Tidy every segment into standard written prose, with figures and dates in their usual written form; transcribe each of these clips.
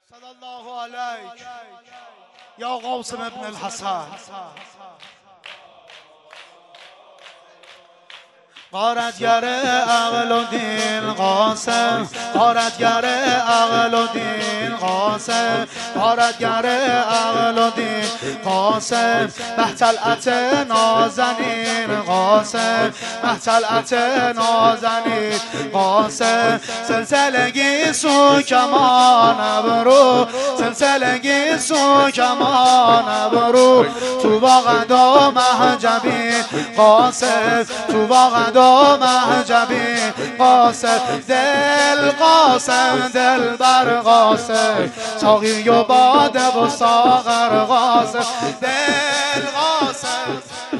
صلى الله عليك يا قاسم ابن الحسن. غارتگر عقل و دین قاسم، غارتگر عقل و دین قاسم، غارتگر عقل و دین قاسم، محتلعت نازنین قاسم، محتلعت نازنین قاسم، سلسلگی سو کمان ابرو، سلسلگی سو کمان ابرو، تو واقعا محجبی قاسم، تو واقعا محجبی قاسم، دل قاسم، دل بر قاسم، ساقی و باده و ساغر قاسم، دل قاسم،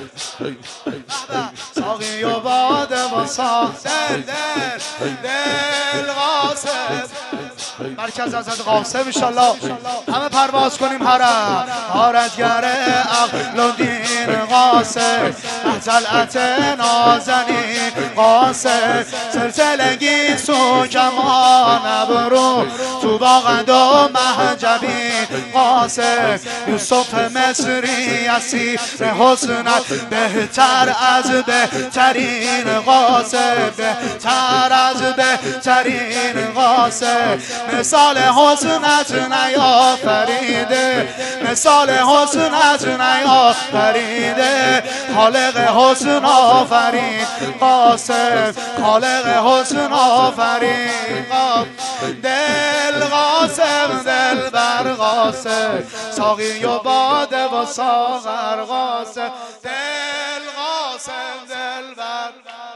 ساقی و باده و ساغر، دل قاسم، مرکز از قاسم انشالله همه پرواز کنیم حرم. غارتگر عقل و دین قاسم، محتلعت نازنین قاسم، سلسلگی سو کمان ابرو، تو واقعا محجبی قاسم، یوسف مصری اسیر حسنت، بهتر از بهترین قاسم، بهتر از بهترین قاسم، مثال حسنت نیافریده، مثال حسنت نیافریده، خالق حسن آفرین قاسم، خالق حسن آفرین قاسم، دل قاسم، دل بر قاسم، ساقی و باده و ساغر قاسم، دل قاسم، دل بر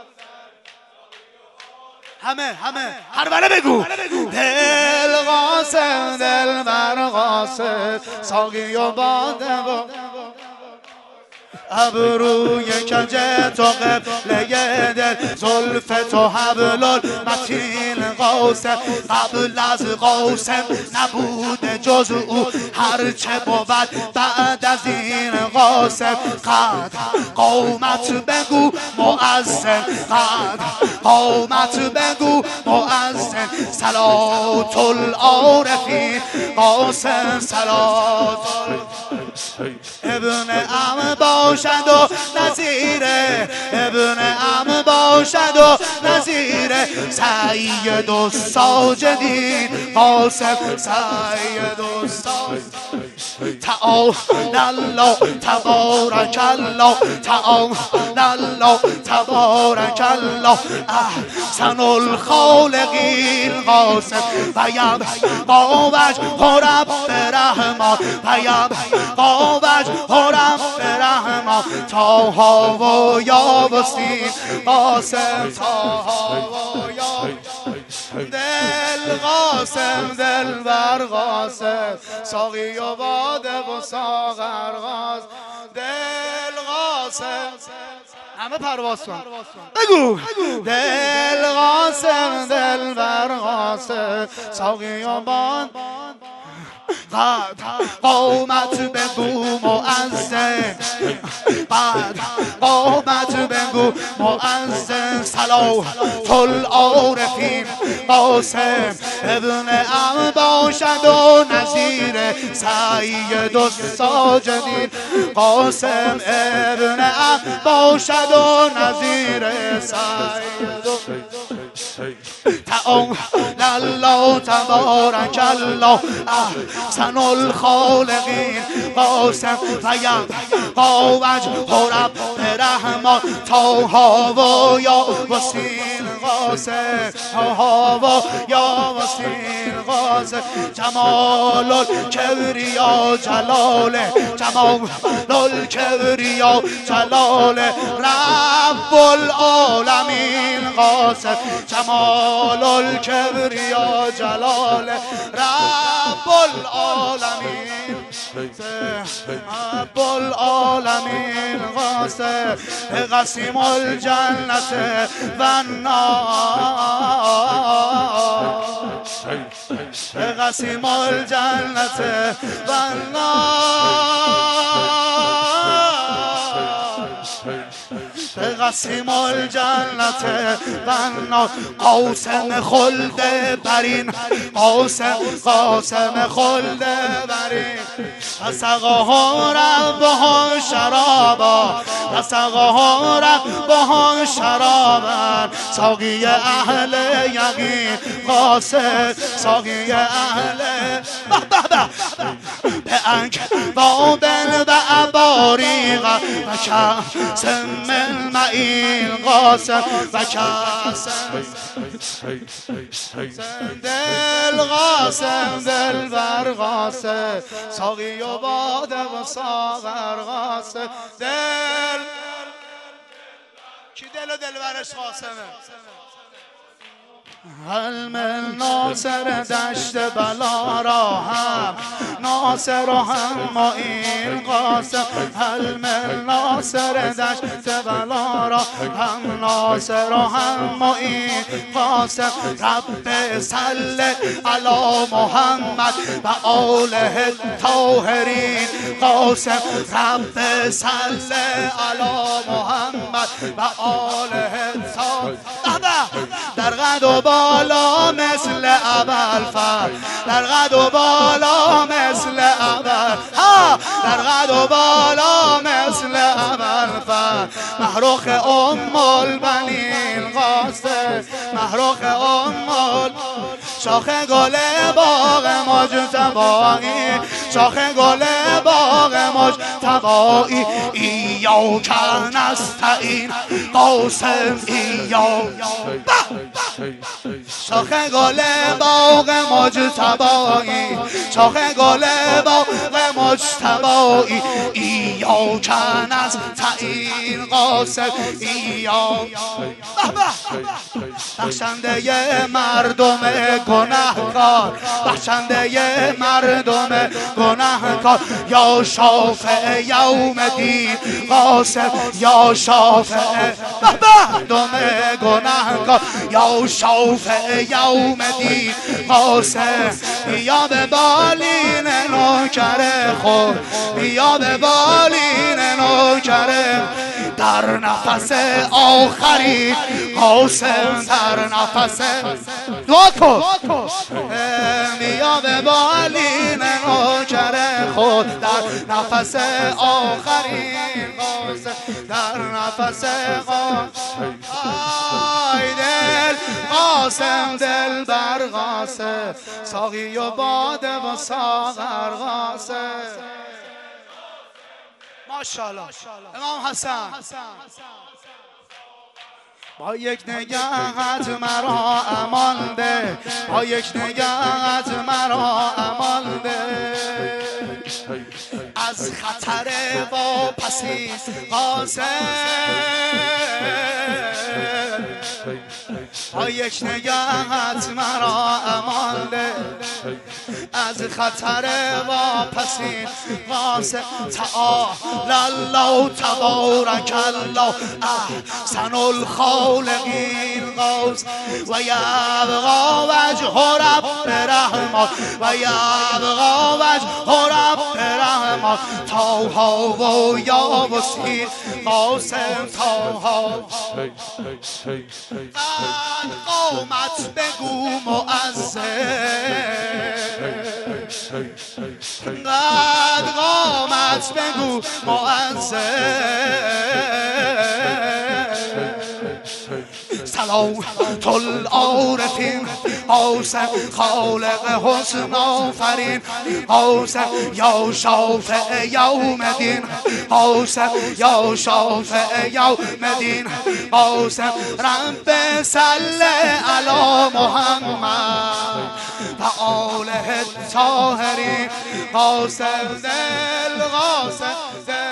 همه هر بگو، دل قاسم، دل بر قاسم، ساقی و باده و ابروی کج تو قبله دل، زلف تو حبل المتین قاسم، قبل از قاسم نبوده جز او هرچه بود بعد از این قاسم، قد قامت بگو مؤذن، قد قامت بگو مؤذن، صلات العارفین قاسم، صلات ابن ام باشد و نظیره، ابن ام باشد و نظیره، سید الساجدین قاسم، سید الساجدین، تعالی الله تبارک الله، تعالی الله تبارک الله، احسن الخالقین قاسم، ویبقا وجه رب رحمان، ویبقا وجه رب رحمان، طه و یاسین قاسم، طه و یاسین، دل قاسم، دل بر قاسم، ساقی و باده و ساغر قاسم، دل قاسم، همه پرواز کن بگو، دل قاسم، دل بر قاسم، ساقی و باده بعد قامت بگو مؤذن، بعد قامت بگو مؤذن، صلات العارفین قاسم، ابن ام باشد و نظیر، سید الساجدین قاسم، ابن ام باشد و نظیر، سید تعالی الله تبارک الله، احسن الخالقین قاسم، ویبقا وجه رب رحمان، طه و یاسین قاسم، طه و یاسین قاسم، جمال الکبریا جلاله، جمال الکبریا جلاله، رب العالمین قاسم، جمال الکبریا جلاله، رب العالمین، رب العالمین قاسم، قسیم الجنت و النار، قسیم الجنت و النار، قسیم الجنت بنا قاسم خلد برین قاسم خلد برین سقاها ربها شرابا سقاها ربها شرابا ساقی اهل یقین قاسم ساقی اهل به انک بابن و اباریق و کاسم المعین قاسم و کاسم دل قاسم دل بر قاسم ساقی و باده و ساغر قاسم دل کی دل و دل برش قاسمه حلم ناصر دشت بلا را هم ناصر و هم معین قاسم حلم ناصر دشت بلا را هم ناصر و هم معین قاسم رب صل علی محمد و آله الطاهرین قاسم رب صل علی محمد و آله الطاهرین در قد و بالا مثل ابوالفضل در قد و بالا مثل ها در قد و بالا مثل ابوالفضل محروق البنین قاسم محروق شاخ گل باغ مجتبایی شاخ گل باغ مجتبایی ایاک نستعین قاسم ایاک شاخ گل باغ مجتبایی شاخ گل باغ مجتبایی ایاک نستعین قاسم ایاک بخشنده مردم گنهکار بخشنده مردم گنهکار یا شافع یوم دین قاسم یا شافع مردم گنهکار یا شافع یوم دین قاسم بیا به بالین نوکر خود بیا به بالین نوکر در نفس آخری قاسم در نفس دعا کن بیا به بالین نوکر خود در نفس آخری قاسم در نفس آی دل قاسم دل بر قاسم ساقی و باده و ساغر قاسم ماشاءالله امام حسن با یک نگاهت مرا امان ده با یک نگاهت مرا امان ده از خطر واپسی قاسم با یک نگاهت مرا امان ده از خطر واپسی قاسم تعالی الله تبارک الله احسن الخالقین قاسم و یبقی وجه رب رحمان و یبقی وجه رب رحمان طاها و یاسین قاسم طاها قد قامت بگو مؤذن قد قامت بگو مؤذن صلوات العارفین قاسم خالق حسن آفرین قاسم یا شافع یوم دین قاسم یا شافع یوم دین قاسم رب صل علی محمد و آله الطاهرین قاسم دل قاسم دل